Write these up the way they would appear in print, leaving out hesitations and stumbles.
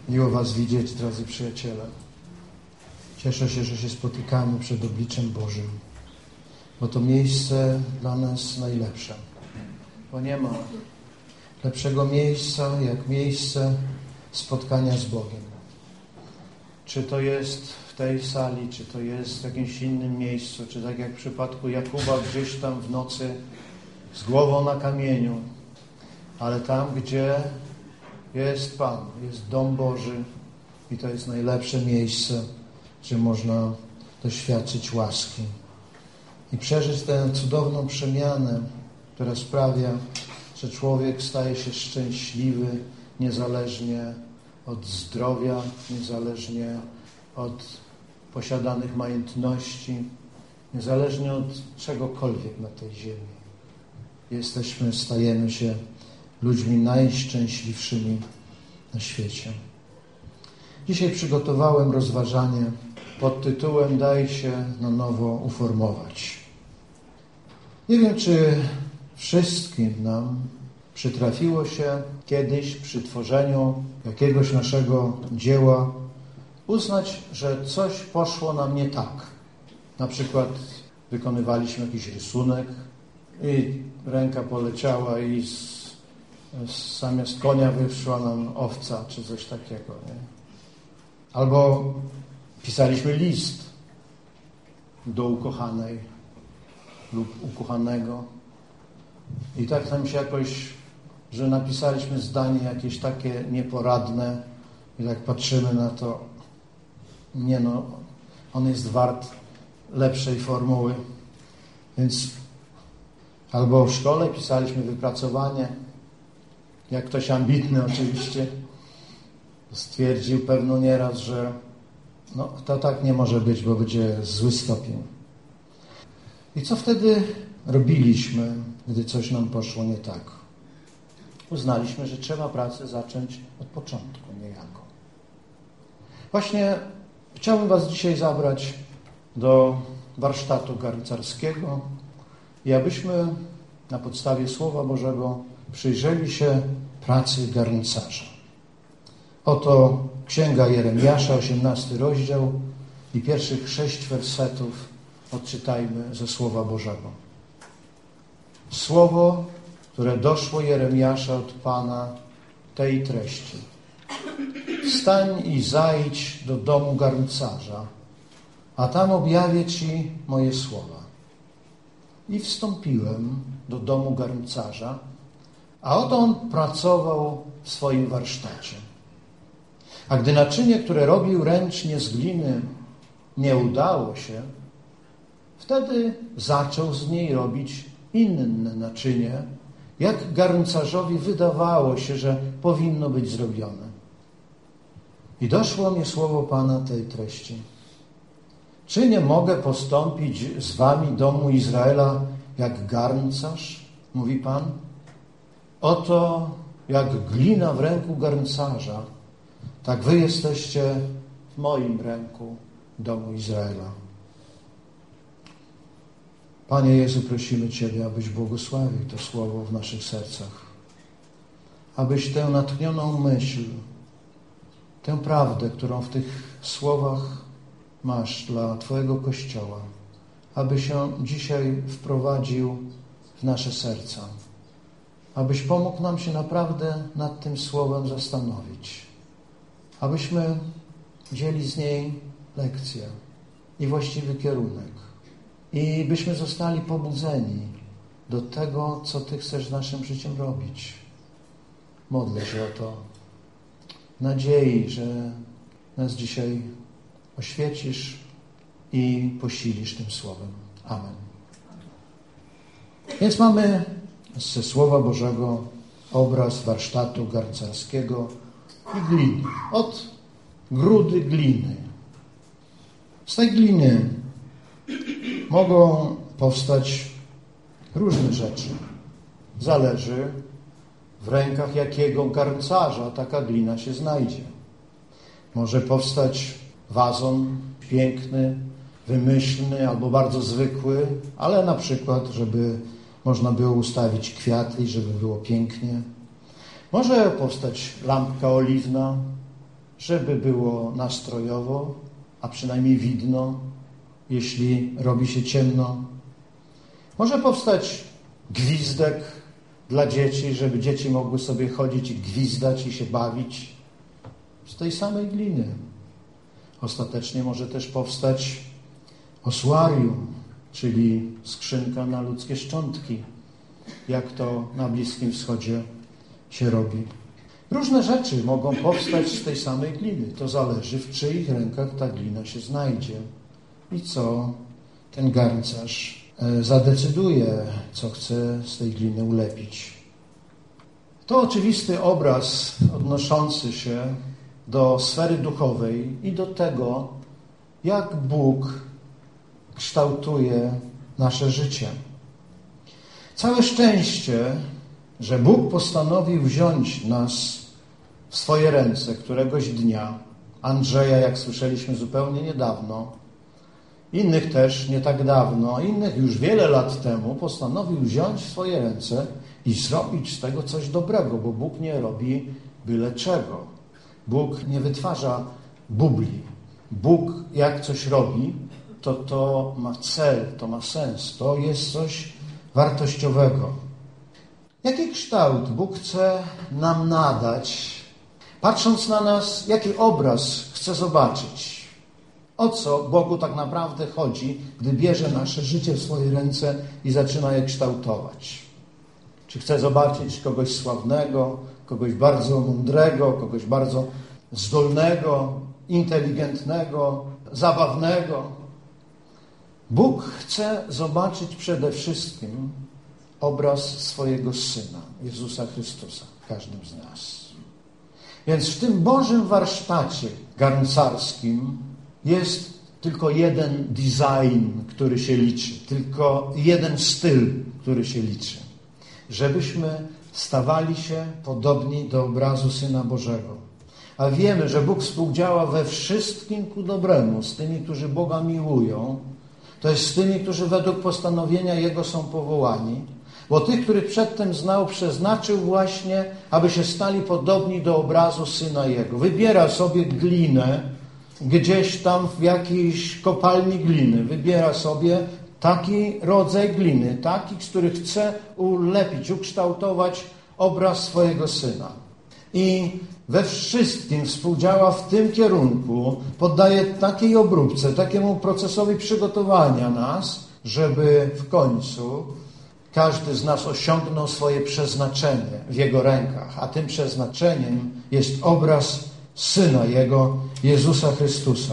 Miło Was widzieć, drodzy przyjaciele. Cieszę się, że się spotykamy przed obliczem Bożym, bo to miejsce dla nas najlepsze. Bo nie ma lepszego miejsca jak miejsce spotkania z Bogiem. Czy to jest w tej sali, czy to jest w jakimś innym miejscu, czy tak jak w przypadku Jakuba gdzieś tam w nocy z głową na kamieniu, ale tam, gdzie jest Pan, jest dom Boży i to jest najlepsze miejsce, gdzie można doświadczyć łaski i przeżyć tę cudowną przemianę, która sprawia, że człowiek staje się szczęśliwy niezależnie od zdrowia, niezależnie od posiadanych majątności, niezależnie od czegokolwiek na tej ziemi. Stajemy się ludźmi najszczęśliwszymi na świecie. Dzisiaj przygotowałem rozważanie pod tytułem Daj się na nowo uformować. Nie wiem, czy wszystkim nam przytrafiło się kiedyś przy tworzeniu jakiegoś naszego dzieła uznać, że coś poszło nam nie tak. Na przykład wykonywaliśmy jakiś rysunek i ręka poleciała i zamiast konia wyszła nam owca, czy coś takiego. Nie? Albo pisaliśmy list do ukochanej lub ukochanego i tak nam się jakoś, że napisaliśmy zdanie jakieś takie nieporadne i tak patrzymy na to, nie no, on jest wart lepszej formuły. Więc albo w szkole pisaliśmy wypracowanie, jak ktoś ambitny oczywiście stwierdził pewno nieraz, że no to tak nie może być, bo będzie zły stopień. I co wtedy robiliśmy, gdy coś nam poszło nie tak? Uznaliśmy, że trzeba pracę zacząć od początku niejako. Właśnie chciałbym Was dzisiaj zabrać do warsztatu garncarskiego i abyśmy na podstawie Słowa Bożego przyjrzeli się pracy garncarza. Oto Księga Jeremiasza, 18 rozdział i pierwszych 6 wersetów odczytajmy ze Słowa Bożego. Słowo, które doszło Jeremiasza od Pana, tej treści. Wstań i zajdź do domu garncarza, a tam objawię Ci moje słowa. I wstąpiłem do domu garncarza, a oto on pracował w swoim warsztacie. A gdy naczynie, które robił ręcznie z gliny, nie udało się, wtedy zaczął z niej robić inne naczynie, jak garncarzowi wydawało się, że powinno być zrobione. I doszło mnie słowo Pana tej treści. Czy nie mogę postąpić z wami, domu Izraela, jak garncarz? Mówi Pan. Oto jak glina w ręku garncarza, tak wy jesteście w moim ręku, domu Izraela. Panie Jezu, prosimy Ciebie, abyś błogosławił to słowo w naszych sercach. Abyś tę natchnioną myśl, tę prawdę, którą w tych słowach masz dla Twojego Kościoła, abyś ją dzisiaj wprowadził w nasze serca. Abyś pomógł nam się naprawdę nad tym słowem zastanowić. Abyśmy wzięli z niej lekcję i właściwy kierunek. I byśmy zostali pobudzeni do tego, co Ty chcesz z naszym życiem robić. Modlę się o to. W nadziei, że nas dzisiaj oświecisz i posilisz tym słowem. Amen. Więc mamy ze Słowa Bożego obraz warsztatu garncarskiego i gliny. Od grudy gliny. Z tej gliny mogą powstać różne rzeczy. Zależy w rękach jakiego garncarza taka glina się znajdzie. Może powstać wazon piękny, wymyślny albo bardzo zwykły, ale na przykład, żeby można było ustawić kwiaty i żeby było pięknie. Może powstać lampka oliwna, żeby było nastrojowo, a przynajmniej widno, jeśli robi się ciemno. Może powstać gwizdek dla dzieci, żeby dzieci mogły sobie chodzić i gwizdać i się bawić z tej samej gliny. Ostatecznie może też powstać ossuarium, czyli skrzynka na ludzkie szczątki, jak to na Bliskim Wschodzie się robi. Różne rzeczy mogą powstać z tej samej gliny. To zależy, w czyich rękach ta glina się znajdzie i co ten garncarz zadecyduje, co chce z tej gliny ulepić. To oczywisty obraz odnoszący się do sfery duchowej i do tego, jak Bóg kształtuje nasze życie. Całe szczęście, że Bóg postanowił wziąć nas w swoje ręce któregoś dnia. Andrzeja, jak słyszeliśmy zupełnie niedawno, innych też nie tak dawno, innych już wiele lat temu postanowił wziąć w swoje ręce i zrobić z tego coś dobrego, bo Bóg nie robi byle czego. Bóg nie wytwarza bubli. Bóg jak coś robi, to ma cel, to ma sens, to jest coś wartościowego. Jaki kształt Bóg chce nam nadać, patrząc na nas, jaki obraz chce zobaczyć? O co Bogu tak naprawdę chodzi, gdy bierze nasze życie w swoje ręce i zaczyna je kształtować? Czy chce zobaczyć kogoś sławnego, kogoś bardzo mądrego, kogoś bardzo zdolnego, inteligentnego, zabawnego? Bóg chce zobaczyć przede wszystkim obraz swojego Syna, Jezusa Chrystusa, w każdym z nas. Więc w tym Bożym warsztacie garncarskim jest tylko jeden design, który się liczy, tylko jeden styl, który się liczy. Żebyśmy stawali się podobni do obrazu Syna Bożego. A wiemy, że Bóg współdziała we wszystkim ku dobremu z tymi, którzy Boga miłują, to jest z tymi, którzy według postanowienia Jego są powołani, bo tych, których przedtem znał, przeznaczył właśnie, aby się stali podobni do obrazu Syna Jego. Wybiera sobie glinę gdzieś tam w jakiejś kopalni gliny. Wybiera sobie taki rodzaj gliny, taki, z których chce ulepić, ukształtować obraz swojego Syna. I we wszystkim współdziała w tym kierunku, poddaje takiej obróbce, takiemu procesowi przygotowania nas, żeby w końcu każdy z nas osiągnął swoje przeznaczenie w Jego rękach, a tym przeznaczeniem jest obraz Syna Jego, Jezusa Chrystusa.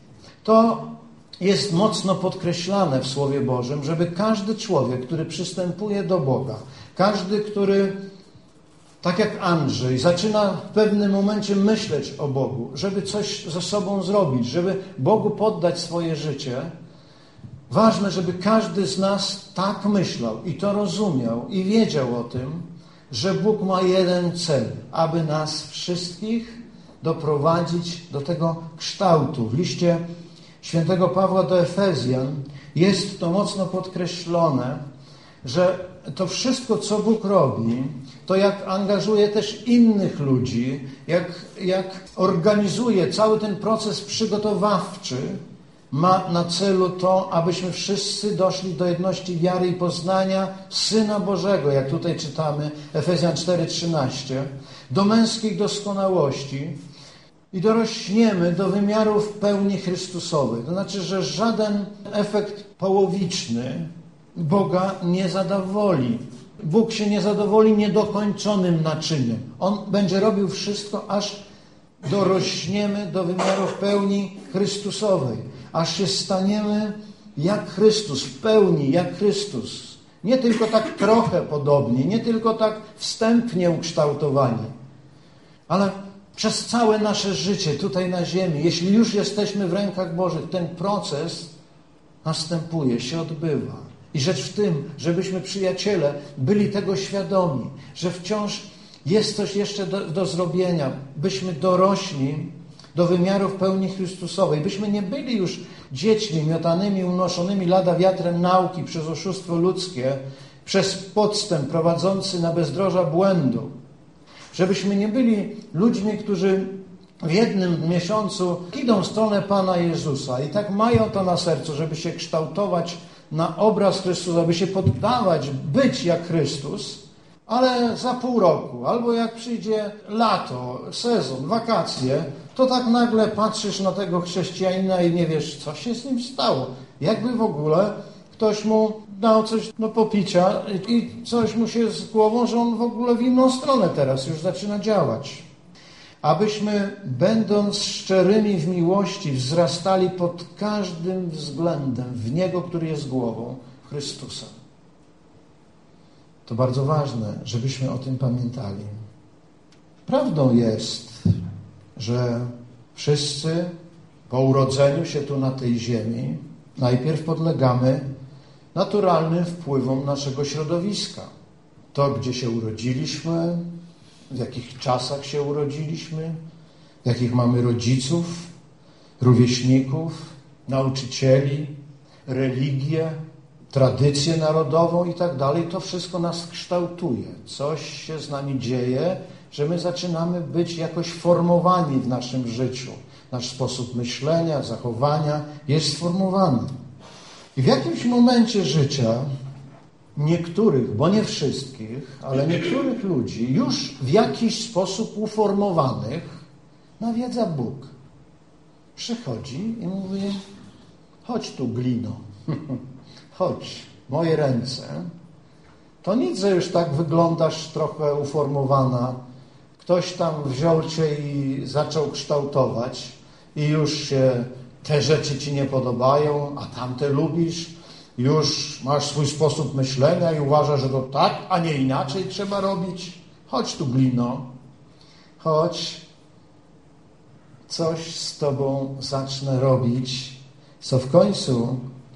To jest mocno podkreślane w Słowie Bożym, żeby każdy człowiek, który przystępuje do Boga, każdy, który, tak jak Andrzej, zaczyna w pewnym momencie myśleć o Bogu, żeby coś ze sobą zrobić, żeby Bogu poddać swoje życie, ważne, żeby każdy z nas tak myślał i to rozumiał i wiedział o tym, że Bóg ma jeden cel, aby nas wszystkich doprowadzić do tego kształtu. W liście świętego Pawła do Efezjan jest to mocno podkreślone, że to wszystko, co Bóg robi, to jak angażuje też innych ludzi, jak organizuje cały ten proces przygotowawczy, ma na celu to, abyśmy wszyscy doszli do jedności wiary i poznania Syna Bożego, jak tutaj czytamy, Efezjan 4:13, do męskiej doskonałości i dorośniemy do wymiarów pełni Chrystusowej. To znaczy, że żaden efekt połowiczny Boga nie zadowoli. Bóg się nie zadowoli niedokończonym naczyniem. On będzie robił wszystko, aż dorośniemy do wymiarów pełni Chrystusowej. Aż się staniemy jak Chrystus, w pełni jak Chrystus. Nie tylko tak trochę podobni, nie tylko tak wstępnie ukształtowani, ale przez całe nasze życie tutaj na ziemi, jeśli już jesteśmy w rękach Bożych, ten proces następuje, się odbywa. I rzecz w tym, żebyśmy, przyjaciele, byli tego świadomi, że wciąż jest coś jeszcze do zrobienia, byśmy dorośli do wymiarów pełni Chrystusowej, byśmy nie byli już dziećmi miotanymi, unoszonymi lada wiatrem nauki przez oszustwo ludzkie, przez podstęp prowadzący na bezdroża błędu. Żebyśmy nie byli ludźmi, którzy w jednym miesiącu idą w stronę Pana Jezusa i tak mają to na sercu, żeby się kształtować na obraz Chrystusa, aby się poddawać, być jak Chrystus, ale za pół roku, albo jak przyjdzie lato, sezon, wakacje, to tak nagle patrzysz na tego chrześcijanina i nie wiesz, co się z nim stało. Jakby w ogóle ktoś mu dał coś do popicia i coś mu się z głową, że on w ogóle w inną stronę teraz już zaczyna działać. Abyśmy, będąc szczerymi w miłości, wzrastali pod każdym względem w Niego, który jest głową, Chrystusa. To bardzo ważne, żebyśmy o tym pamiętali. Prawdą jest, że wszyscy po urodzeniu się tu na tej ziemi najpierw podlegamy naturalnym wpływom naszego środowiska. To, gdzie się urodziliśmy, w jakich czasach się urodziliśmy, jakich mamy rodziców, rówieśników, nauczycieli, religię, tradycję narodową i tak dalej, to wszystko nas kształtuje. Coś się z nami dzieje, że my zaczynamy być jakoś formowani w naszym życiu. Nasz sposób myślenia, zachowania jest sformowany. I w jakimś momencie życia niektórych, bo nie wszystkich, ale niektórych ludzi już w jakiś sposób uformowanych nawiedza Bóg. Przychodzi i mówi: chodź tu, glino, chodź, moje ręce. To nic, że już tak wyglądasz trochę uformowana. Ktoś tam wziął cię i zaczął kształtować i już się te rzeczy ci nie podobają, a tamte lubisz. Już masz swój sposób myślenia i uważasz, że to tak, a nie inaczej trzeba robić. Chodź tu, glino. Chodź. Coś z tobą zacznę robić, co w końcu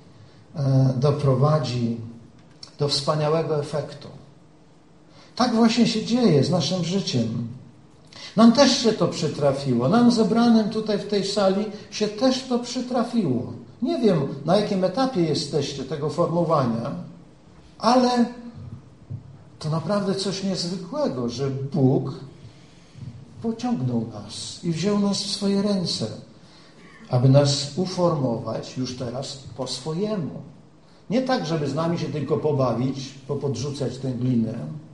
doprowadzi do wspaniałego efektu. Tak właśnie się dzieje z naszym życiem. Nam też się to przytrafiło. Nam zebranym tutaj w tej sali się też to przytrafiło. Nie wiem, na jakim etapie jesteście tego formowania, ale to naprawdę coś niezwykłego, że Bóg pociągnął nas i wziął nas w swoje ręce, aby nas uformować już teraz po swojemu. Nie tak, żeby z nami się tylko pobawić, popodrzucać tę glinę.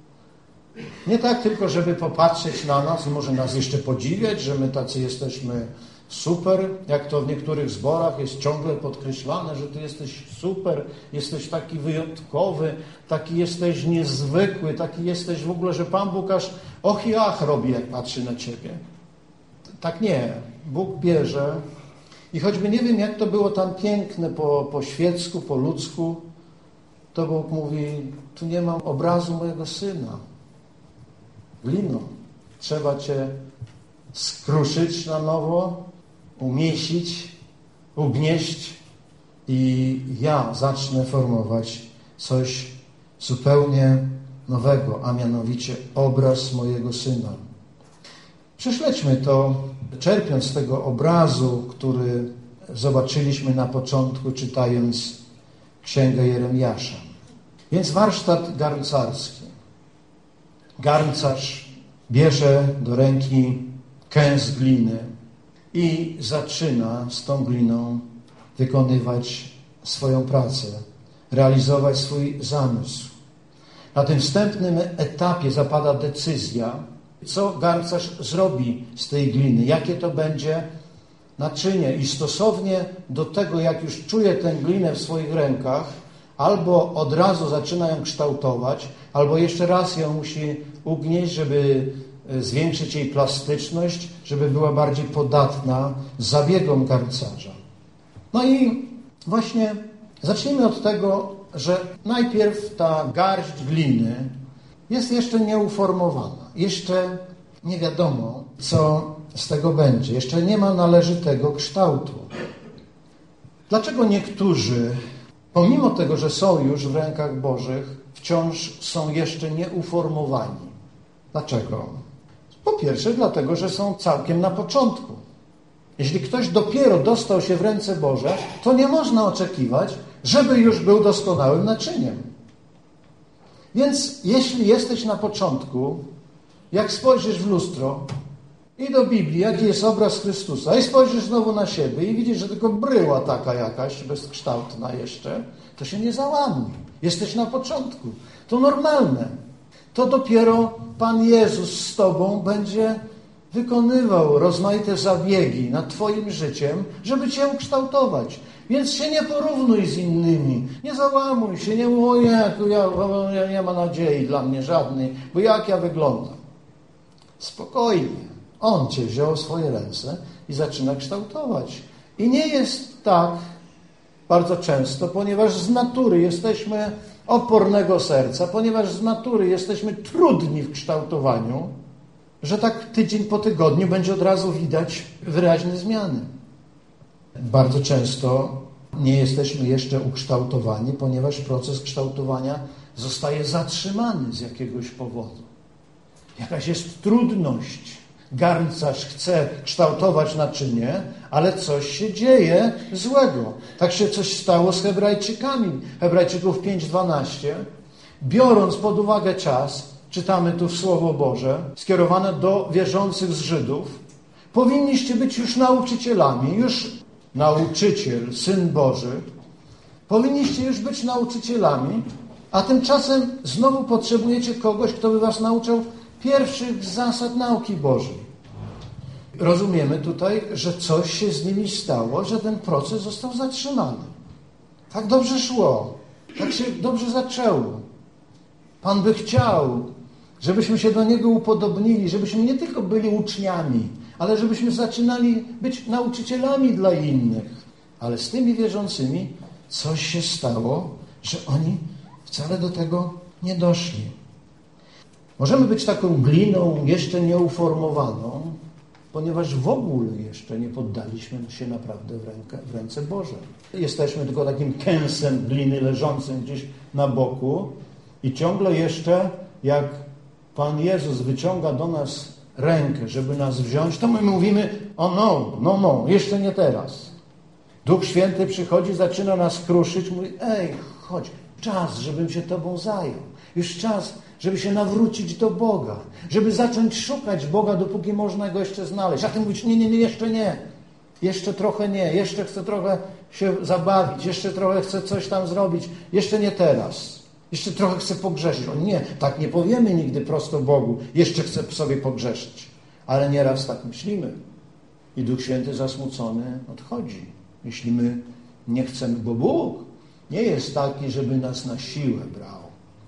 Nie tak tylko, żeby popatrzeć na nas i może nas jeszcze podziwiać, że my tacy jesteśmy super, jak to w niektórych zborach jest ciągle podkreślane, że ty jesteś super, jesteś taki wyjątkowy, taki jesteś niezwykły, taki jesteś w ogóle, że Pan Bóg aż och i ach robi, jak patrzy na ciebie. Tak nie. Bóg bierze i choćby nie wiem, jak to było tam piękne po świecku, po ludzku, to Bóg mówi: tu nie mam obrazu mojego Syna. Glino, trzeba cię skruszyć na nowo, umieścić, ugnieść i ja zacznę formować coś zupełnie nowego, a mianowicie obraz mojego Syna. Prześledźmy to, czerpiąc z tego obrazu, który zobaczyliśmy na początku, czytając Księgę Jeremiasza. Więc warsztat garncarski. Garncarz bierze do ręki kęs gliny i zaczyna z tą gliną wykonywać swoją pracę, realizować swój zamysł. Na tym wstępnym etapie zapada decyzja, co garncarz zrobi z tej gliny, jakie to będzie naczynie i stosownie do tego, jak już czuje tę glinę w swoich rękach, albo od razu zaczyna ją kształtować, albo jeszcze raz ją musi ugnieść, żeby zwiększyć jej plastyczność, żeby była bardziej podatna zabiegom garncarza. No i właśnie zacznijmy od tego, że najpierw ta garść gliny jest jeszcze nieuformowana. Jeszcze nie wiadomo, co z tego będzie. Jeszcze nie ma należytego kształtu. Dlaczego niektórzy, pomimo tego, że są już w rękach Bożych, wciąż są jeszcze nieuformowani? Dlaczego? Po pierwsze, dlatego, że są całkiem na początku. Jeśli ktoś dopiero dostał się w ręce Boże, to nie można oczekiwać, żeby już był doskonałym naczyniem. Więc jeśli jesteś na początku, jak spojrzysz w lustro i do Biblii, jaki jest obraz Chrystusa, i spojrzysz znowu na siebie i widzisz, że tylko bryła taka jakaś, bezkształtna jeszcze, to się nie załamuj. Jesteś na początku. To normalne. To dopiero Pan Jezus z tobą będzie wykonywał rozmaite zabiegi nad twoim życiem, żeby cię ukształtować. Więc się nie porównuj z innymi. Nie załamuj się, nie mów, ja nie ma nadziei dla mnie żadnej, bo jak ja wyglądam. Spokojnie. On cię wziął w swoje ręce i zaczyna kształtować. I nie jest tak bardzo często, ponieważ z natury jesteśmy opornego serca, ponieważ z natury jesteśmy trudni w kształtowaniu, że tak tydzień po tygodniu będzie od razu widać wyraźne zmiany. Bardzo często nie jesteśmy jeszcze ukształtowani, ponieważ proces kształtowania zostaje zatrzymany z jakiegoś powodu. Jakaś jest trudność. Garncarz chce kształtować naczynie, ale coś się dzieje złego. Tak się coś stało z Hebrajczykami. Hebrajczyków 5:12. Biorąc pod uwagę czas, czytamy tu w Słowo Boże, skierowane do wierzących z Żydów, powinniście być już nauczycielami, już nauczyciel, Syn Boży, powinniście już być nauczycielami, a tymczasem znowu potrzebujecie kogoś, kto by was nauczał pierwszych zasad nauki Bożej. Rozumiemy tutaj, że coś się z nimi stało, że ten proces został zatrzymany. Tak dobrze szło, tak się dobrze zaczęło. Pan by chciał, żebyśmy się do Niego upodobnili, żebyśmy nie tylko byli uczniami, ale żebyśmy zaczynali być nauczycielami dla innych. Ale z tymi wierzącymi coś się stało, że oni wcale do tego nie doszli. Możemy być taką gliną jeszcze nieuformowaną, ponieważ w ogóle jeszcze nie poddaliśmy się naprawdę w ręce Boże. Jesteśmy tylko takim kęsem gliny leżącym gdzieś na boku i ciągle jeszcze jak Pan Jezus wyciąga do nas rękę, żeby nas wziąć, to my mówimy, no, jeszcze nie teraz. Duch Święty przychodzi, zaczyna nas kruszyć, mówi, chodź, czas, żebym się Tobą zajął. Już czas, żeby się nawrócić do Boga, żeby zacząć szukać Boga, dopóki można Go jeszcze znaleźć. A Ty mówisz, nie, jeszcze nie, jeszcze trochę nie, jeszcze chcę trochę się zabawić, jeszcze trochę chcę coś tam zrobić, jeszcze nie teraz, jeszcze trochę chcę pogrzeszyć. O nie, tak nie powiemy nigdy prosto Bogu, jeszcze chcę sobie pogrzeszyć. Ale nieraz tak myślimy i Duch Święty zasmucony odchodzi. Myślimy, nie chcemy, bo Bóg nie jest taki, żeby nas na siłę brał.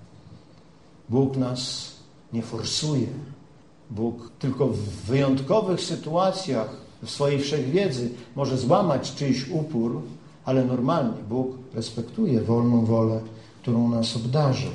Bóg nas nie forsuje. Bóg tylko w wyjątkowych sytuacjach w swojej wszechwiedzy może złamać czyjś upór, ale normalnie Bóg respektuje wolną wolę, którą nas obdarzył.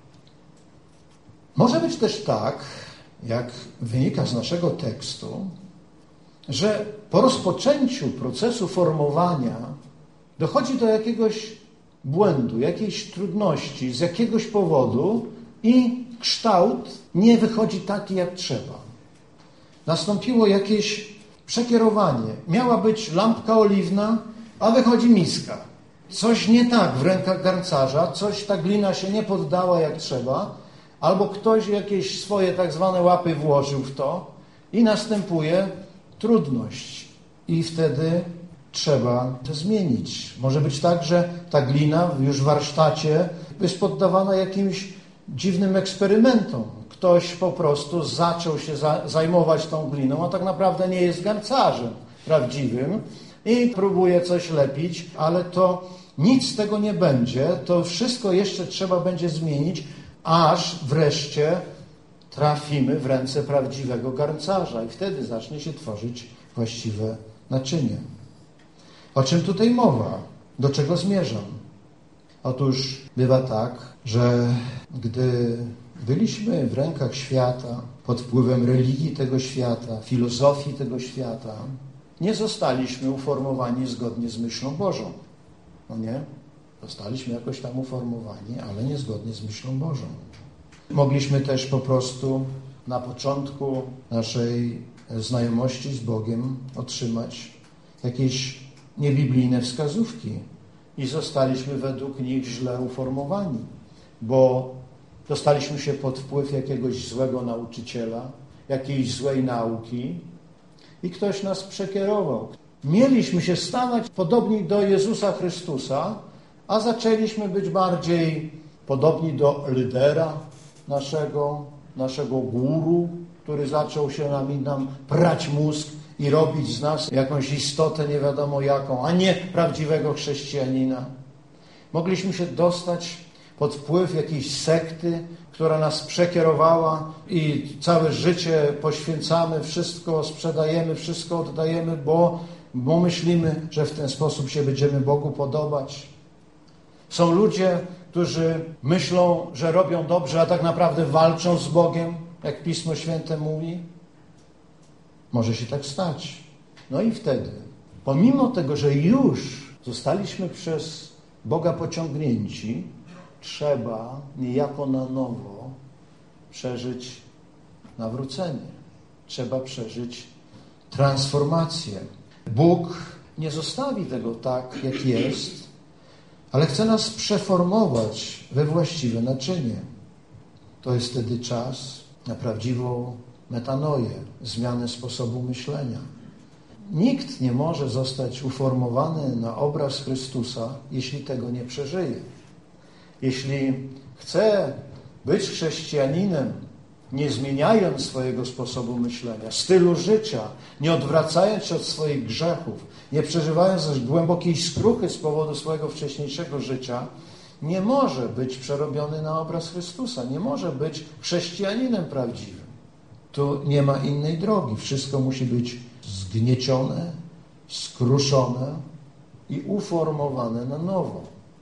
Może być też tak, jak wynika z naszego tekstu, że po rozpoczęciu procesu formowania dochodzi do jakiegoś błędu, jakiejś trudności z jakiegoś powodu i kształt nie wychodzi taki, jak trzeba. Nastąpiło jakieś przekierowanie. Miała być lampka oliwna, a wychodzi miska. Coś nie tak w rękach garncarza, ta glina się nie poddała jak trzeba, albo ktoś jakieś swoje tak zwane łapy włożył w to i następuje trudność. I wtedy trzeba to zmienić. Może być tak, że ta glina już w warsztacie jest poddawana jakimś dziwnym eksperymentom. Ktoś po prostu zaczął się zajmować tą gliną, a tak naprawdę nie jest garncarzem prawdziwym i próbuje coś lepić, ale to nic z tego nie będzie. To wszystko jeszcze trzeba będzie zmienić, aż wreszcie trafimy w ręce prawdziwego garncarza i wtedy zacznie się tworzyć właściwe naczynie. O czym tutaj mowa? Do czego zmierzam? Otóż bywa tak, że gdy byliśmy w rękach świata, pod wpływem religii tego świata, filozofii tego świata, nie zostaliśmy uformowani zgodnie z myślą Bożą. No nie? Zostaliśmy jakoś tam uformowani, ale nie zgodnie z myślą Bożą. Mogliśmy też po prostu na początku naszej znajomości z Bogiem otrzymać jakieś niebiblijne wskazówki i zostaliśmy według nich źle uformowani, bo dostaliśmy się pod wpływ jakiegoś złego nauczyciela, jakiejś złej nauki i ktoś nas przekierował. Mieliśmy się stawać podobni do Jezusa Chrystusa, a zaczęliśmy być bardziej podobni do lidera naszego guru, który zaczął się nam prać mózg i robić z nas jakąś istotę nie wiadomo jaką, a nie prawdziwego chrześcijanina. Mogliśmy się dostać pod wpływ jakiejś sekty, która nas przekierowała i całe życie poświęcamy, wszystko sprzedajemy, wszystko oddajemy, bo myślimy, że w ten sposób się będziemy Bogu podobać. Są ludzie, którzy myślą, że robią dobrze, a tak naprawdę walczą z Bogiem, jak Pismo Święte mówi. Może się tak stać. No i wtedy, pomimo tego, że już zostaliśmy przez Boga pociągnięci, trzeba niejako na nowo przeżyć nawrócenie. Trzeba przeżyć transformację. Bóg nie zostawi tego tak, jak jest, ale chce nas przeformować we właściwe naczynie. To jest wtedy czas na prawdziwą metanoję, zmianę sposobu myślenia. Nikt nie może zostać uformowany na obraz Chrystusa, jeśli tego nie przeżyje. Jeśli chce być chrześcijaninem, nie zmieniając swojego sposobu myślenia, stylu życia, nie odwracając się od swoich grzechów, nie przeżywając też głębokiej skruchy z powodu swojego wcześniejszego życia, nie może być przerobiony na obraz Chrystusa, nie może być chrześcijaninem prawdziwym. Tu nie ma innej drogi. Wszystko musi być zgniecione, skruszone i uformowane na nowo.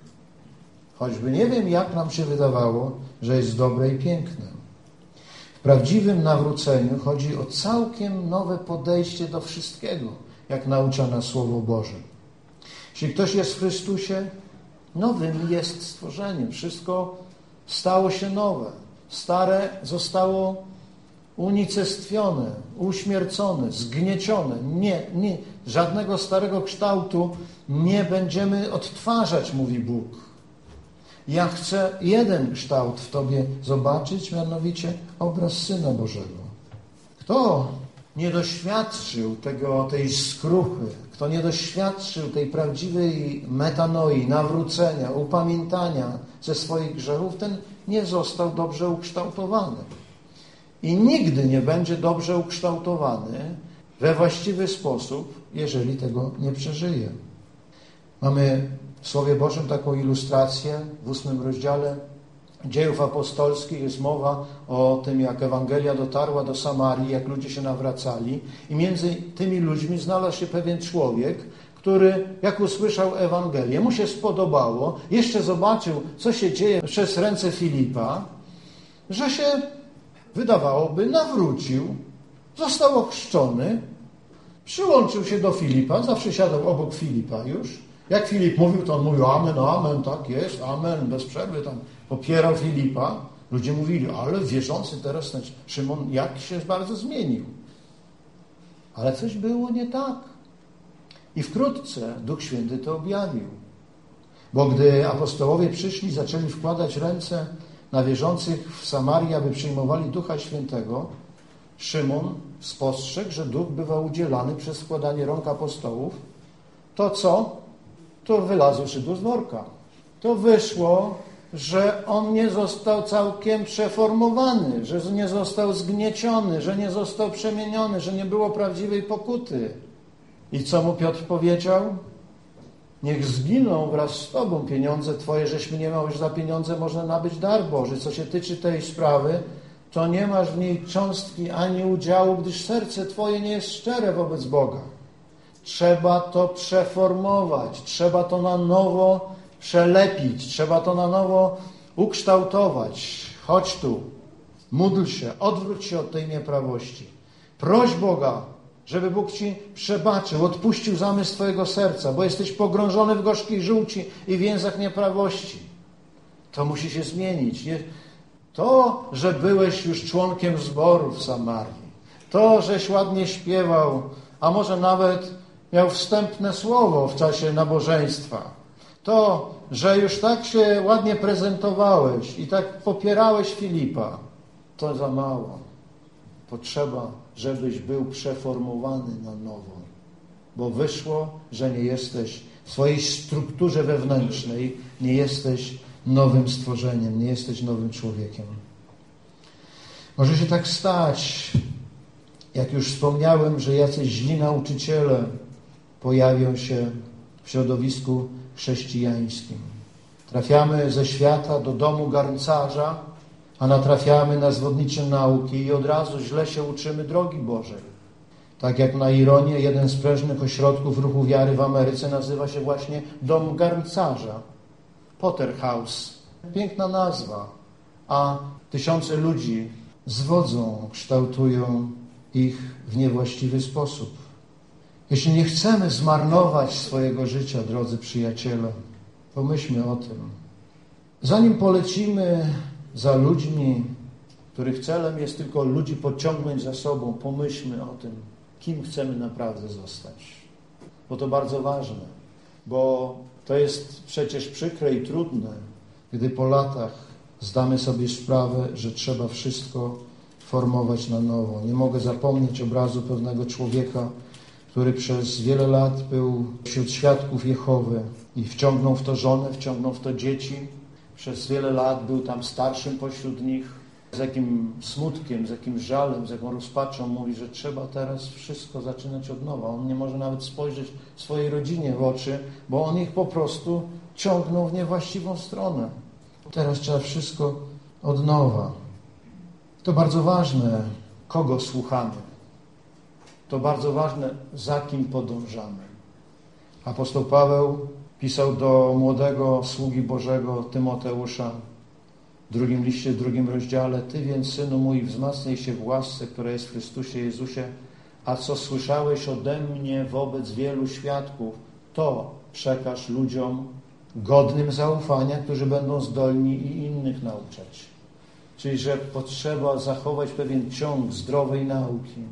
Choćby nie wiem, jak nam się wydawało, że jest dobre i piękne. W prawdziwym nawróceniu chodzi o całkiem nowe podejście do wszystkiego, jak naucza nas Słowo Boże. Jeśli ktoś jest w Chrystusie, nowym jest stworzeniem. Wszystko stało się nowe. Stare zostało unicestwione, uśmiercone, zgniecione. Nie, żadnego starego kształtu nie będziemy odtwarzać, mówi Bóg. Ja chcę jeden kształt w Tobie zobaczyć, mianowicie obraz Syna Bożego. Kto nie doświadczył tej skruchy, kto nie doświadczył tej prawdziwej metanoi, nawrócenia, upamiętania ze swoich grzechów, ten nie został dobrze ukształtowany. I nigdy nie będzie dobrze ukształtowany we właściwy sposób, jeżeli tego nie przeżyje. Mamy w Słowie Bożym taką ilustrację w 8 rozdziale Dziejów Apostolskich. Jest mowa o tym, jak Ewangelia dotarła do Samarii, jak ludzie się nawracali. I między tymi ludźmi znalazł się pewien człowiek, który, jak usłyszał Ewangelię, mu się spodobało, jeszcze zobaczył, co się dzieje przez ręce Filipa, że się, wydawałoby, nawrócił, został ochrzczony, przyłączył się do Filipa, zawsze siadał obok Filipa już. Jak Filip mówił, to on mówił amen, amen, tak jest, amen, bez przerwy tam popierał Filipa. Ludzie mówili, ale wierzący teraz, Szymon, jak się bardzo zmienił. Ale coś było nie tak. I wkrótce Duch Święty to objawił. Bo gdy apostołowie przyszli, zaczęli wkładać ręce na wierzących w Samarii, aby przyjmowali Ducha Świętego, Szymon spostrzegł, że Duch bywa udzielany przez wkładanie rąk apostołów. To co? To wylazł szydło z worka. To wyszło, że on nie został całkiem przeformowany, że nie został zgnieciony, że nie został przemieniony, że nie było prawdziwej pokuty. I co mu Piotr powiedział? Niech zginą wraz z Tobą pieniądze Twoje, żeś mnie miał, już za pieniądze można nabyć dar Boży. Co się tyczy tej sprawy, to nie masz w niej cząstki ani udziału, gdyż serce Twoje nie jest szczere wobec Boga. Trzeba to przeformować, trzeba to na nowo przelepić, trzeba to na nowo ukształtować. Chodź tu, módl się, odwróć się od tej nieprawości. Proś Boga, żeby Bóg Ci przebaczył, odpuścił zamysł Twojego serca, bo jesteś pogrążony w gorzkiej żółci i więzach nieprawości. To musi się zmienić. To, że byłeś już członkiem zboru w Samarii, to, żeś ładnie śpiewał, a może nawet miał wstępne słowo w czasie nabożeństwa, to, że już tak się ładnie prezentowałeś i tak popierałeś Filipa, to za mało. Potrzeba żebyś był przeformowany na nowo. Bo wyszło, że nie jesteś w swojej strukturze wewnętrznej, nie jesteś nowym stworzeniem, nie jesteś nowym człowiekiem. Może się tak stać, jak już wspomniałem, że jacyś źli nauczyciele pojawią się w środowisku chrześcijańskim. Trafiamy ze świata do domu garncarza, a natrafiamy na zwodnicze nauki i od razu źle się uczymy drogi Bożej. Tak jak na ironię, jeden z prężnych ośrodków ruchu wiary w Ameryce nazywa się właśnie Dom Garncarza. Potterhouse. Piękna nazwa, a tysiące ludzi zwodzą, kształtują ich w niewłaściwy sposób. Jeśli nie chcemy zmarnować swojego życia, drodzy przyjaciele, pomyślmy o tym. Zanim polecimy za ludźmi, których celem jest tylko ludzi pociągnąć za sobą, pomyślmy o tym, kim chcemy naprawdę zostać. Bo to bardzo ważne, bo to jest przecież przykre i trudne, gdy po latach zdamy sobie sprawę, że trzeba wszystko formować na nowo. Nie mogę zapomnieć obrazu pewnego człowieka, który przez wiele lat był wśród świadków Jehowy i wciągnął w to żonę, wciągnął w to dzieci. Przez wiele lat był tam starszym pośród nich. Z jakim smutkiem, z jakim żalem, z jaką rozpaczą mówi, że trzeba teraz wszystko zaczynać od nowa. On nie może nawet spojrzeć swojej rodzinie w oczy, bo on ich po prostu ciągnął w niewłaściwą stronę. Teraz trzeba wszystko od nowa. To bardzo ważne, kogo słuchamy. To bardzo ważne, za kim podążamy. Apostoł Paweł pisał do młodego sługi Bożego Tymoteusza w drugim liście, w drugim rozdziale: Ty więc, synu mój, wzmacniaj się w łasce, która jest w Chrystusie Jezusie, a co słyszałeś ode mnie wobec wielu świadków, to przekaż ludziom godnym zaufania, którzy będą zdolni i innych nauczać. Czyli, że potrzeba zachować pewien ciąg zdrowej nauki.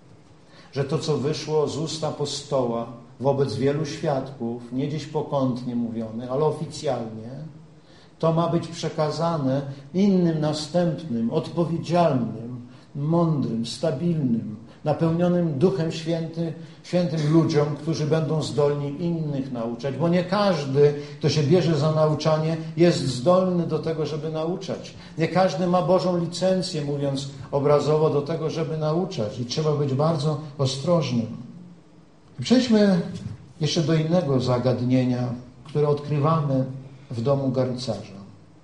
Że to, co wyszło z ust apostoła wobec wielu świadków, nie gdzieś pokątnie mówione, ale oficjalnie, to ma być przekazane innym następnym, odpowiedzialnym, mądrym, stabilnym, napełnionym Duchem Świętym ludziom, którzy będą zdolni innych nauczać. Bo nie każdy, kto się bierze za nauczanie, jest zdolny do tego, żeby nauczać. Nie każdy ma Bożą licencję, mówiąc obrazowo, do tego, żeby nauczać. I trzeba być bardzo ostrożnym. Przejdźmy jeszcze do innego zagadnienia, które odkrywamy w domu garncarza.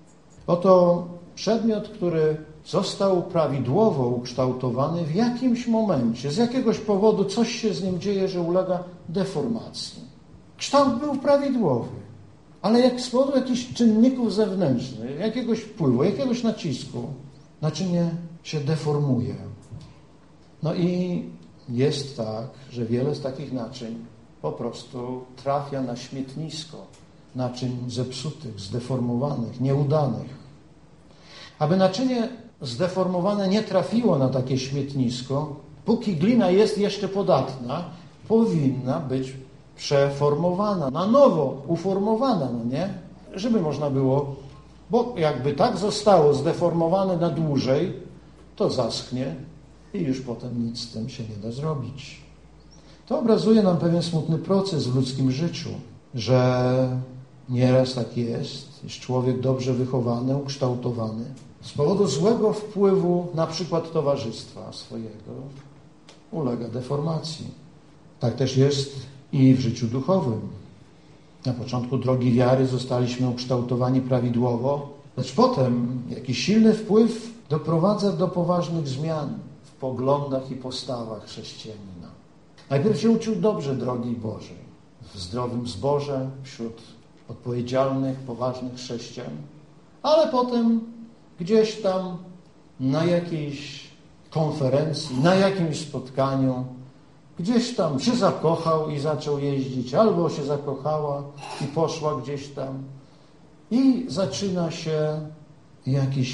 Oto przedmiot, który został prawidłowo ukształtowany w jakimś momencie, z jakiegoś powodu coś się z nim dzieje, że ulega deformacji. Kształt był prawidłowy, ale jak z powodu jakichś czynników zewnętrznych, jakiegoś wpływu, jakiegoś nacisku, naczynie się deformuje. No i jest tak, że wiele z takich naczyń po prostu trafia na śmietnisko naczyń zepsutych, zdeformowanych, nieudanych. Aby naczynie zdeformowane nie trafiło na takie śmietnisko, póki glina jest jeszcze podatna, powinna być przeformowana, na nowo uformowana, no nie? Żeby można było, bo jakby tak zostało zdeformowane na dłużej, to zaschnie i już potem nic z tym się nie da zrobić. To obrazuje nam pewien smutny proces w ludzkim życiu, że nieraz tak jest, iż człowiek dobrze wychowany, ukształtowany, z powodu złego wpływu na przykład towarzystwa swojego ulega deformacji. Tak też jest i w życiu duchowym. Na początku drogi wiary zostaliśmy ukształtowani prawidłowo, lecz potem jakiś silny wpływ doprowadza do poważnych zmian w poglądach i postawach chrześcijanina. Najpierw się uczył dobrze drogi Bożej, w zdrowym zborze, wśród odpowiedzialnych, poważnych chrześcijan, ale potem gdzieś tam na jakiejś konferencji, na jakimś spotkaniu, gdzieś tam się zakochał i zaczął jeździć, albo się zakochała i poszła gdzieś tam. I zaczyna się jakiś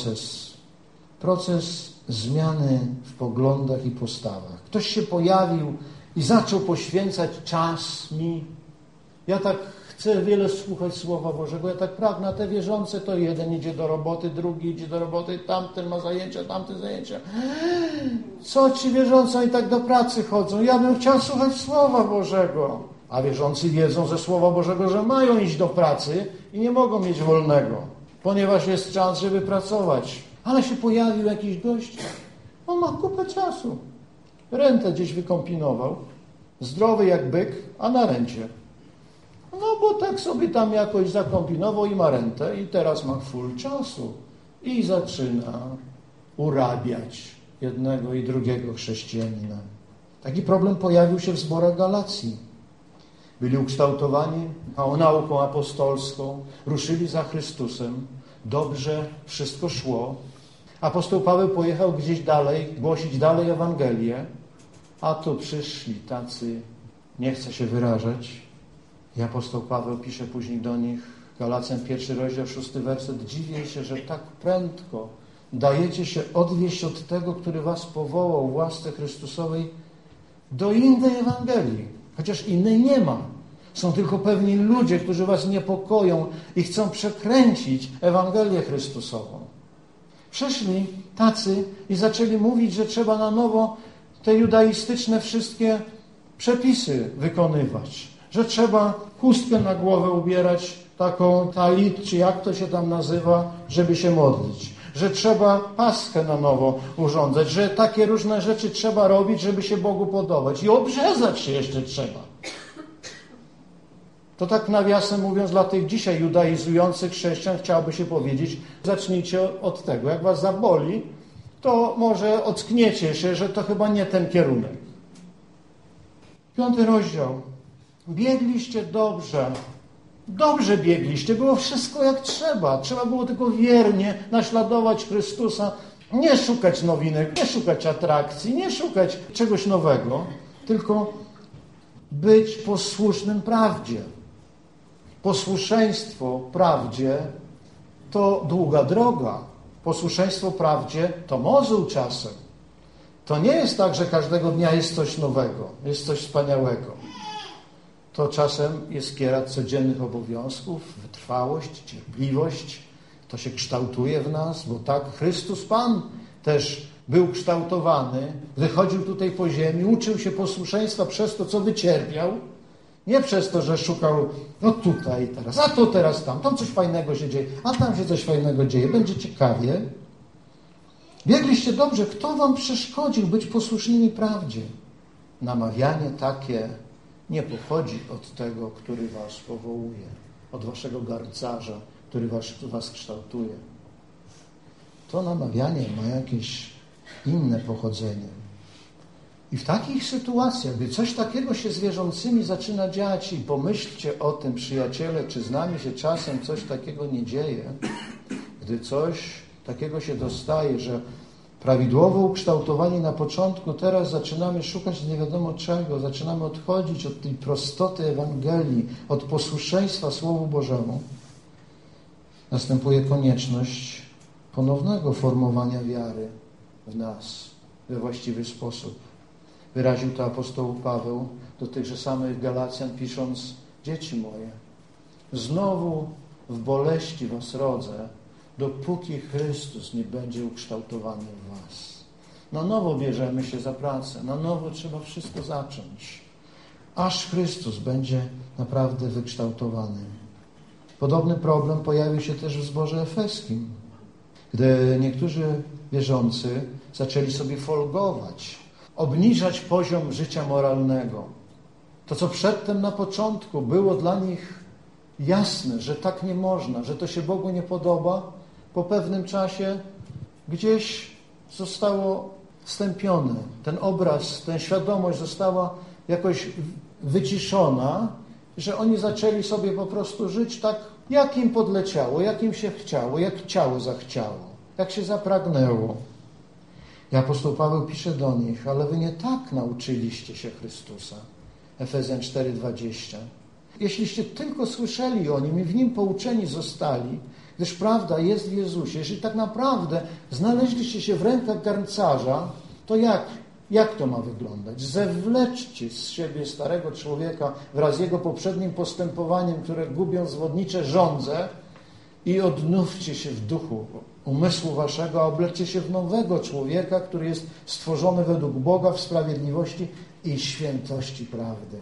proces zmiany w poglądach i postawach. Ktoś się pojawił i zaczął poświęcać czas mi, Ja tak chcę wiele słuchać Słowa Bożego, ja tak pragnę, a te wierzące to jeden idzie do roboty, drugi idzie do roboty, tamten ma zajęcia, tamten zajęcia. Co ci wierzący, oni tak do pracy chodzą? Ja bym chciał słuchać Słowa Bożego. A wierzący wiedzą ze Słowa Bożego, że mają iść do pracy i nie mogą mieć wolnego, ponieważ jest czas, żeby pracować. Ale się pojawił jakiś gość, on ma kupę czasu. Rentę gdzieś wykombinował, zdrowy jak byk, a na rencie. No bo tak sobie tam jakoś zakombinował i ma rentę i teraz ma full czasu. I zaczyna urabiać jednego i drugiego chrześcijanina. Taki problem pojawił się w zborach Galacji. Byli ukształtowani nauką apostolską, ruszyli za Chrystusem, dobrze wszystko szło. Apostoł Paweł pojechał gdzieś dalej, głosić dalej Ewangelię, a tu przyszli tacy, nie chcę się wyrażać. I apostoł Paweł pisze później do nich, Galacjan 1 rozdział 6 werset, dziwię się, że tak prędko dajecie się odwieść od tego, który was powołał w łasce Chrystusowej do innej Ewangelii, chociaż innej nie ma. Są tylko pewni ludzie, którzy was niepokoją i chcą przekręcić Ewangelię Chrystusową. Przyszli tacy i zaczęli mówić, że trzeba na nowo te judaistyczne wszystkie przepisy wykonywać, że trzeba chustkę na głowę ubierać, taką talit, czy jak to się tam nazywa, żeby się modlić, że trzeba Paschę na nowo urządzać, że takie różne rzeczy trzeba robić, żeby się Bogu podobać i obrzezać się jeszcze trzeba. To tak nawiasem mówiąc, dla tych dzisiaj judaizujących chrześcijan chciałoby się powiedzieć, zacznijcie od tego. Jak was zaboli, to może ockniecie się, że to chyba nie ten kierunek. 5 rozdział. Biegliście dobrze. Dobrze biegliście. Było wszystko jak trzeba. Trzeba było tylko wiernie naśladować Chrystusa. Nie szukać nowinek, nie szukać atrakcji, nie szukać czegoś nowego, tylko być posłusznym prawdzie. Posłuszeństwo prawdzie to długa droga. Posłuszeństwo prawdzie to mozuł czasem. To nie jest tak, że każdego dnia jest coś nowego, jest coś wspaniałego. To czasem jest skierat codziennych obowiązków, wytrwałość, cierpliwość. To się kształtuje w nas, bo tak Chrystus Pan też był kształtowany, gdy chodził tutaj po ziemi, uczył się posłuszeństwa przez to, co wycierpiał. Nie przez to, że szukał, no tutaj teraz, a to teraz tam coś fajnego się dzieje, a tam się coś fajnego dzieje, będzie ciekawie. Biegliście dobrze, kto wam przeszkodził być posłusznymi prawdzie? Namawianie takie nie pochodzi od tego, który was powołuje, od waszego garncarza, który was kształtuje. To namawianie ma jakieś inne pochodzenie. I w takich sytuacjach, gdy coś takiego się z wierzącymi zaczyna dziać i pomyślcie o tym, przyjaciele, czy z nami się czasem coś takiego nie dzieje, gdy coś takiego się dostaje, że prawidłowo ukształtowani na początku, teraz zaczynamy szukać nie wiadomo czego, zaczynamy odchodzić od tej prostoty Ewangelii, od posłuszeństwa Słowu Bożemu, następuje konieczność ponownego formowania wiary w nas we właściwy sposób. Wyraził to apostoł Paweł do tychże samych Galacjan, pisząc: dzieci moje, znowu w boleści was rodzę, dopóki Chrystus nie będzie ukształtowany w was. Na nowo bierzemy się za pracę, na nowo trzeba wszystko zacząć, aż Chrystus będzie naprawdę wykształtowany. Podobny problem pojawił się też w zborze efeskim, gdy niektórzy wierzący zaczęli sobie folgować, obniżać poziom życia moralnego. To, co przedtem na początku było dla nich jasne, że tak nie można, że to się Bogu nie podoba, po pewnym czasie gdzieś zostało stępione. Ten obraz, tę świadomość została jakoś wyciszona, że oni zaczęli sobie po prostu żyć tak, jak im podleciało, jak im się chciało, jak ciało zachciało, jak się zapragnęło. I apostoł Paweł pisze do nich: ale wy nie tak nauczyliście się Chrystusa. Efezjan 4:20. Jeśliście tylko słyszeli o Nim i w Nim pouczeni zostali, gdyż prawda jest w Jezusie, jeżeli tak naprawdę znaleźliście się w rękach garncarza, to jak Jak to ma wyglądać? Zewleczcie z siebie starego człowieka wraz z jego poprzednim postępowaniem, które gubią zwodnicze żądze, i odnówcie się w duchu umysłu waszego, a obleczcie się w nowego człowieka, który jest stworzony według Boga w sprawiedliwości i świętości prawdy.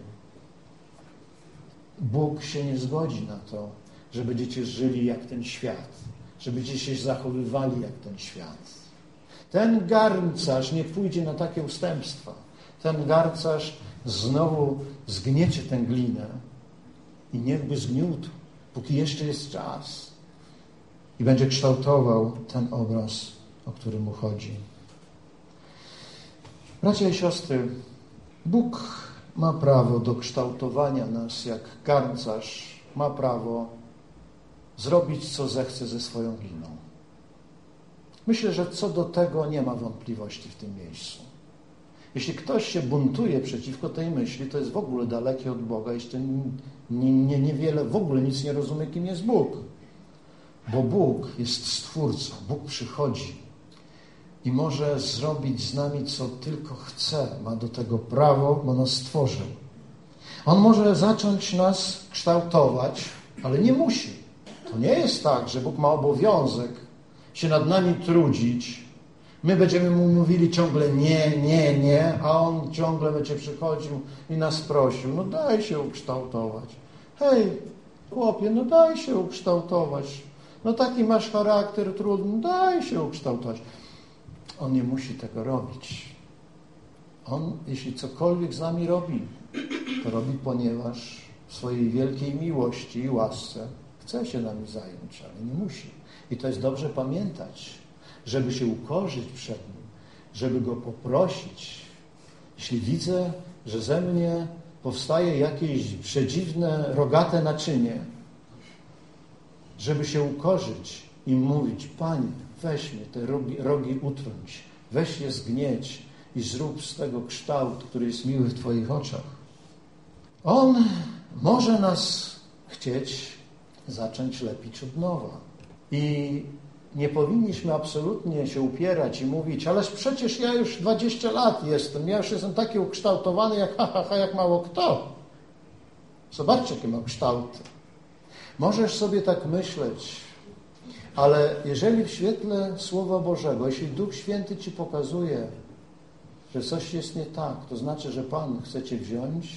Bóg się nie zgodzi na to, że będziecie żyli jak ten świat, że będziecie się zachowywali jak ten świat. Ten garncarz nie pójdzie na takie ustępstwa. Ten garncarz znowu zgniecie tę glinę i niechby zgniótł, póki jeszcze jest czas. I będzie kształtował ten obraz, o który mu chodzi. Bracia i siostry, Bóg ma prawo do kształtowania nas jak garncarz. Ma prawo zrobić, co zechce ze swoją gliną. Myślę, że co do tego nie ma wątpliwości w tym miejscu. Jeśli ktoś się buntuje przeciwko tej myśli, to jest w ogóle dalekie od Boga. Jeszcze niewiele, w ogóle nic nie rozumie, kim jest Bóg. Bo Bóg jest Stwórcą. Bóg przychodzi i może zrobić z nami, co tylko chce. Ma do tego prawo, bo nas stworzył. On może zacząć nas kształtować, ale nie musi. To nie jest tak, że Bóg ma obowiązek się nad nami trudzić. My będziemy mu mówili ciągle nie, nie, nie, a on ciągle będzie przychodził i nas prosił, no daj się ukształtować. Hej, chłopie, no daj się ukształtować. No taki masz charakter trudny, daj się ukształtować. On nie musi tego robić. On, jeśli cokolwiek z nami robi, to robi, ponieważ w swojej wielkiej miłości i łasce chce się nami zająć, ale nie musi. I to jest dobrze pamiętać, żeby się ukorzyć przed Nim, żeby Go poprosić. Jeśli widzę, że ze mnie powstaje jakieś przedziwne, rogate naczynie, żeby się ukorzyć i mówić, Panie, weź mnie, te rogi utrąć, weź je zgnieć i zrób z tego kształt, który jest miły w Twoich oczach. On może nas chcieć zacząć lepić od nowa. I nie powinniśmy absolutnie się upierać i mówić, ależ przecież ja już 20 lat jestem, ja już jestem taki ukształtowany jak mało kto. Zobaczcie, jakie ma kształty. Możesz sobie tak myśleć, ale jeżeli w świetle Słowa Bożego, jeśli Duch Święty Ci pokazuje, że coś jest nie tak, to znaczy, że Pan chce Cię wziąć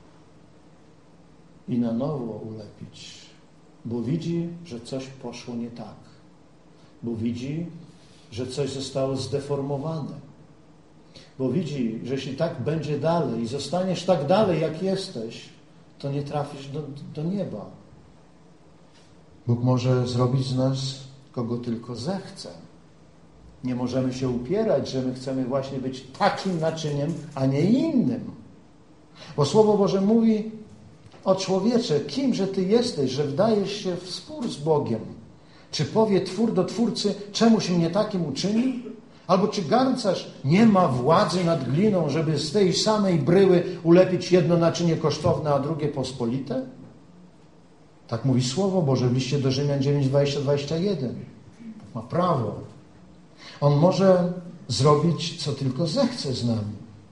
i na nowo ulepić, bo widzi, że coś poszło nie tak, bo widzi, że coś zostało zdeformowane, bo widzi, że jeśli tak będzie dalej i zostaniesz tak dalej, jak jesteś, to nie trafisz do nieba. Bóg może zrobić z nas, kogo tylko zechce. Nie możemy się upierać, że my chcemy właśnie być takim naczyniem, a nie innym. Bo Słowo Boże mówi, o człowiecze, kimże Ty jesteś, że wdajesz się w spór z Bogiem? Czy powie twór do twórcy, czemuś mnie takim uczynił? Albo czy garncarz nie ma władzy nad gliną, żeby z tej samej bryły ulepić jedno naczynie kosztowne, a drugie pospolite? Tak mówi Słowo Boże w liście do Rzymian 9:20-21. Ma prawo. On może zrobić, co tylko zechce z nami.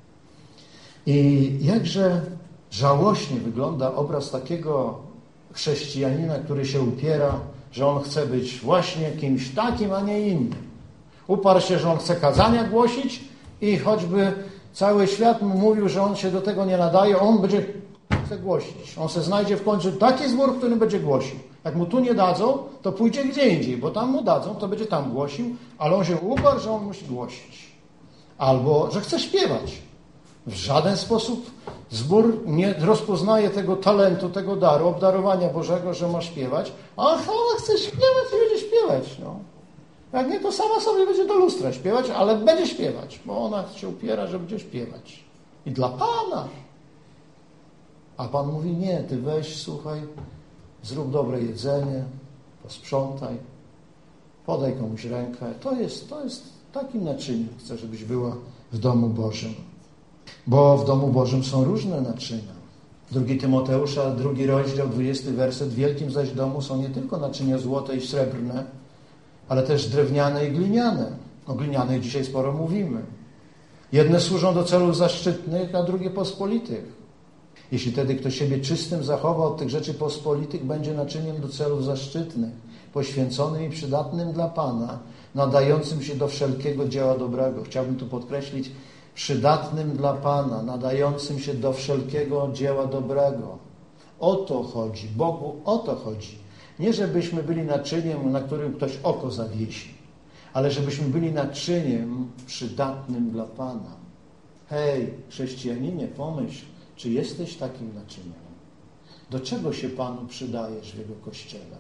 I jakże żałośnie wygląda obraz takiego chrześcijanina, który się upiera, że on chce być właśnie kimś takim, a nie innym. Uparł się, że on chce kazania głosić i choćby cały świat mu mówił, że on się do tego nie nadaje, on będzie chce głosić. On se znajdzie w końcu taki zbór, w którym będzie głosił. Jak mu tu nie dadzą, to pójdzie gdzie indziej, bo tam mu dadzą, to będzie tam głosił, ale on się uparł, że on musi głosić. Albo, że chce śpiewać. W żaden sposób zbór nie rozpoznaje tego talentu, tego daru, obdarowania Bożego, że ma śpiewać. Ach, ona chce śpiewać i będzie śpiewać. No. Jak nie, to sama sobie będzie do lustra śpiewać, ale będzie śpiewać, bo ona się upiera, że będzie śpiewać. I dla Pana. A Pan mówi, nie, Ty weź, słuchaj, zrób dobre jedzenie, posprzątaj, podaj komuś rękę. To jest takim naczyniem, chcę, żebyś była w domu Bożym. Bo w domu Bożym są różne naczynia. 2 Tymoteusza, 2 rozdział, 20 werset. W wielkim zaś domu są nie tylko naczynia złote i srebrne, ale też drewniane i gliniane. O glinianych dzisiaj sporo mówimy. Jedne służą do celów zaszczytnych, a drugie pospolitych. Jeśli wtedy kto siebie czystym zachowa od tych rzeczy pospolitych, będzie naczyniem do celów zaszczytnych, poświęconym i przydatnym dla Pana, nadającym się do wszelkiego dzieła dobrego. Chciałbym tu podkreślić, przydatnym dla Pana, nadającym się do wszelkiego dzieła dobrego. O to chodzi, Bogu o to chodzi. Nie żebyśmy byli naczyniem, na którym ktoś oko zawiesi, ale żebyśmy byli naczyniem przydatnym dla Pana. Hej, chrześcijaninie, pomyśl, czy jesteś takim naczyniem? Do czego się Panu przydajesz w Jego Kościele?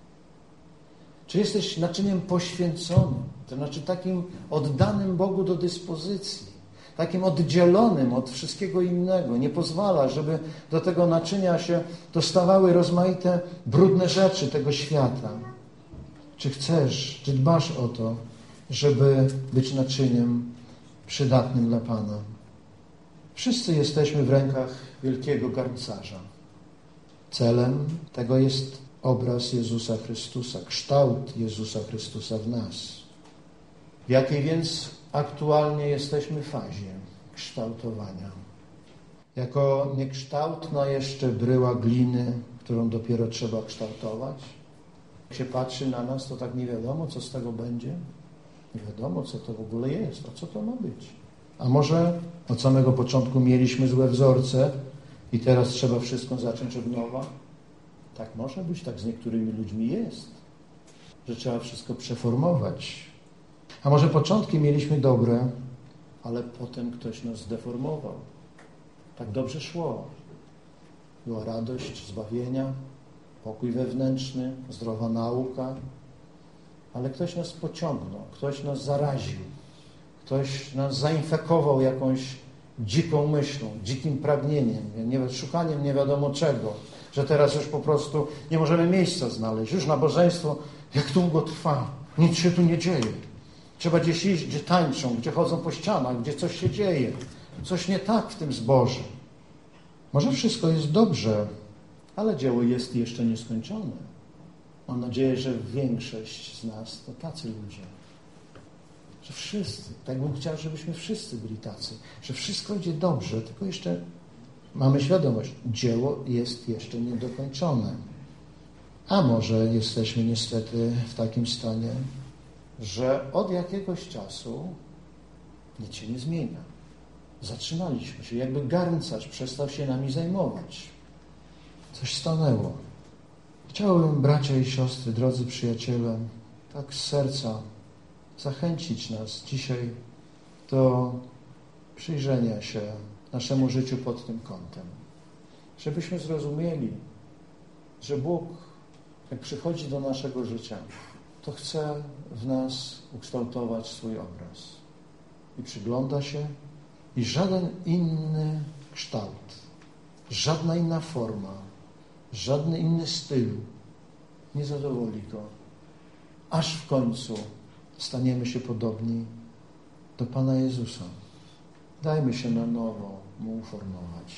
Czy jesteś naczyniem poświęconym, to znaczy takim oddanym Bogu do dyspozycji, takim oddzielonym od wszystkiego innego? Nie pozwala, żeby do tego naczynia się dostawały rozmaite brudne rzeczy tego świata. Czy chcesz, czy dbasz o to, żeby być naczyniem przydatnym dla Pana? Wszyscy jesteśmy w rękach wielkiego garncarza. Celem tego jest obraz Jezusa Chrystusa, kształt Jezusa Chrystusa w nas. W jakiej więc aktualnie jesteśmy fazie kształtowania? Jako niekształtna jeszcze bryła gliny, którą dopiero trzeba kształtować? Jak się patrzy na nas, to tak nie wiadomo, co z tego będzie. Nie wiadomo, co to w ogóle jest, a co to ma być. A może od samego początku mieliśmy złe wzorce i teraz trzeba wszystko zacząć od nowa? Tak może być, tak z niektórymi ludźmi jest, że trzeba wszystko przeformować. A może początki mieliśmy dobre, ale potem ktoś nas zdeformował. Tak dobrze szło. Była radość zbawienia, pokój wewnętrzny, zdrowa nauka, ale ktoś nas pociągnął, ktoś nas zaraził, ktoś nas zainfekował jakąś dziką myślą, dzikim pragnieniem, szukaniem nie wiadomo czego, że teraz już po prostu nie możemy miejsca znaleźć. Już nabożeństwo, jak długo trwa, nic się tu nie dzieje. Trzeba gdzieś iść, gdzie tańczą, gdzie chodzą po ścianach, gdzie coś się dzieje. Coś nie tak w tym zborze. Może wszystko jest dobrze, ale dzieło jest jeszcze nieskończone. Mam nadzieję, że większość z nas to tacy ludzie. Że wszyscy, tak bym chciał, żebyśmy wszyscy byli tacy, że wszystko idzie dobrze, tylko jeszcze mamy świadomość, dzieło jest jeszcze niedokończone. A może jesteśmy niestety w takim stanie, że od jakiegoś czasu nic się nie zmienia. Zatrzymaliśmy się, jakby garncarz przestał się nami zajmować. Coś stanęło. Chciałbym, bracia i siostry, drodzy przyjaciele, tak z serca zachęcić nas dzisiaj do przyjrzenia się naszemu życiu pod tym kątem. Żebyśmy zrozumieli, że Bóg, jak przychodzi do naszego życia, to chce w nas ukształtować swój obraz. I przygląda się i żaden inny kształt, żadna inna forma, żadny inny styl nie zadowoli Go. Aż w końcu staniemy się podobni do Pana Jezusa. Dajmy się na nowo Mu uformować.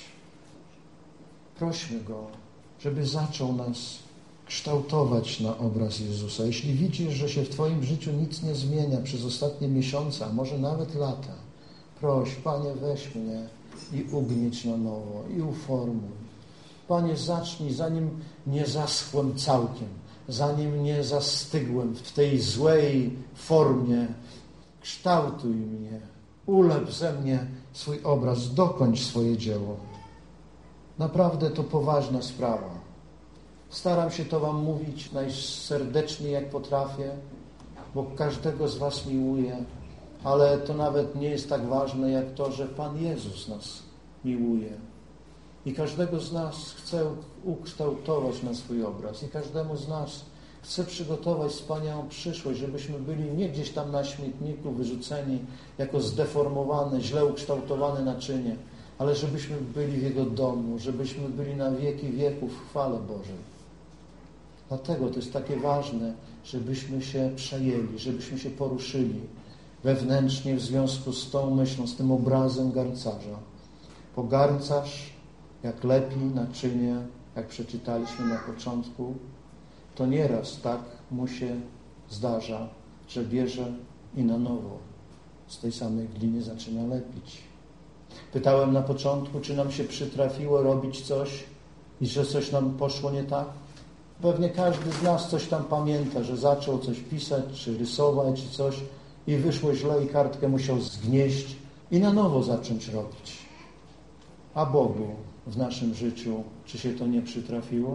Prośmy Go, żeby zaczął nas kształtować na obraz Jezusa. Jeśli widzisz, że się w Twoim życiu nic nie zmienia przez ostatnie miesiące, a może nawet lata, proś, Panie, weź mnie i ugnieć na nowo i uformuj. Panie, zacznij, zanim nie zaschłem całkiem, zanim nie zastygłem w tej złej formie, kształtuj mnie, ulep ze mnie swój obraz, dokończ swoje dzieło. Naprawdę to poważna sprawa. Staram się to Wam mówić najserdeczniej jak potrafię, bo każdego z Was miłuję, ale to nawet nie jest tak ważne jak to, że Pan Jezus nas miłuje. I każdego z nas chce ukształtować na swój obraz. I każdemu z nas chce przygotować wspaniałą przyszłość, żebyśmy byli nie gdzieś tam na śmietniku wyrzuceni jako zdeformowane, źle ukształtowane naczynie, ale żebyśmy byli w Jego domu, żebyśmy byli na wieki wieków w chwale Bożej. Dlatego to jest takie ważne, żebyśmy się przejęli, żebyśmy się poruszyli wewnętrznie w związku z tą myślą, z tym obrazem garncarza. Bo garncarz, jak lepi naczynie, jak przeczytaliśmy na początku, to nieraz tak mu się zdarza, że bierze i na nowo z tej samej gliny zaczyna lepić. Pytałem na początku, czy nam się przytrafiło robić coś i że coś nam poszło nie tak. Pewnie każdy z nas coś tam pamięta, że zaczął coś pisać, czy rysować, czy coś i wyszło źle i kartkę musiał zgnieść i na nowo zacząć robić. A Bogu w naszym życiu, czy się to nie przytrafiło?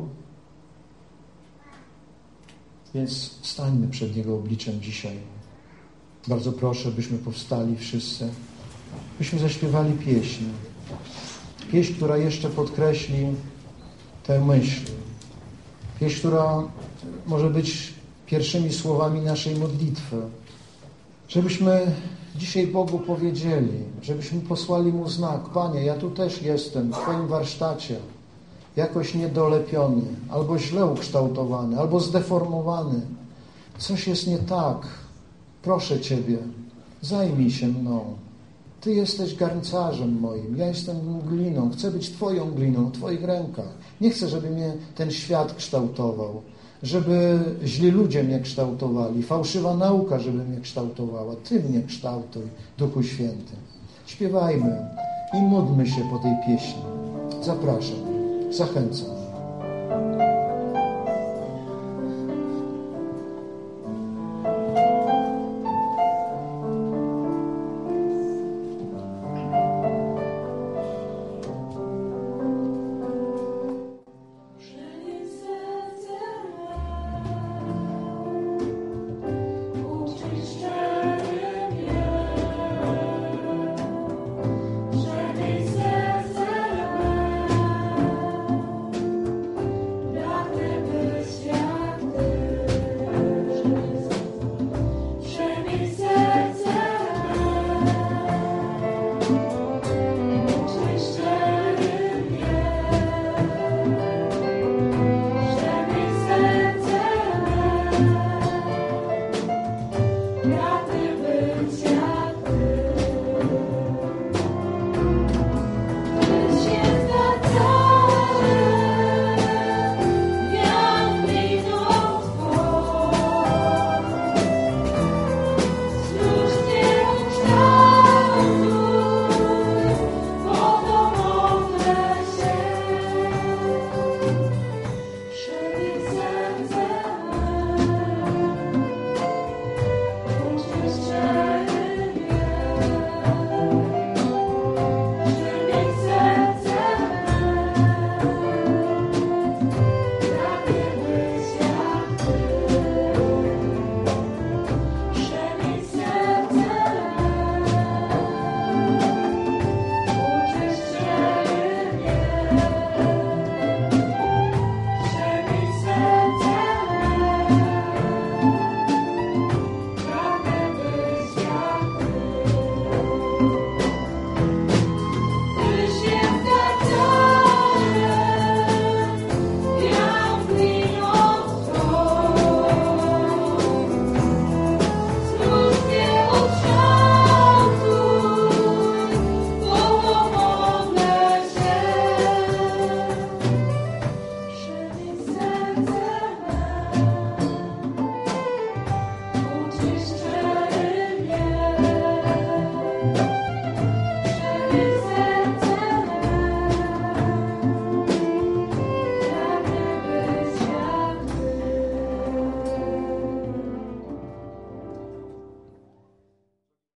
Więc stańmy przed Jego obliczem dzisiaj. Bardzo proszę, byśmy powstali wszyscy, byśmy zaśpiewali pieśń. Pieśń, która jeszcze podkreśli tę myśl. Pieśń, która może być pierwszymi słowami naszej modlitwy. Żebyśmy dzisiaj Bogu powiedzieli, żebyśmy posłali Mu znak. Panie, ja tu też jestem, w Twoim warsztacie, jakoś niedolepiony, albo źle ukształtowany, albo zdeformowany. Coś jest nie tak. Proszę Ciebie, zajmij się mną. Ty jesteś garncarzem moim, ja jestem gliną, chcę być Twoją gliną, w Twoich rękach. Nie chcę, żeby mnie ten świat kształtował, żeby źli ludzie mnie kształtowali, fałszywa nauka, żeby mnie kształtowała. Ty mnie kształtuj, Duchu Święty. Śpiewajmy i módlmy się po tej pieśni. Zapraszam, zachęcam.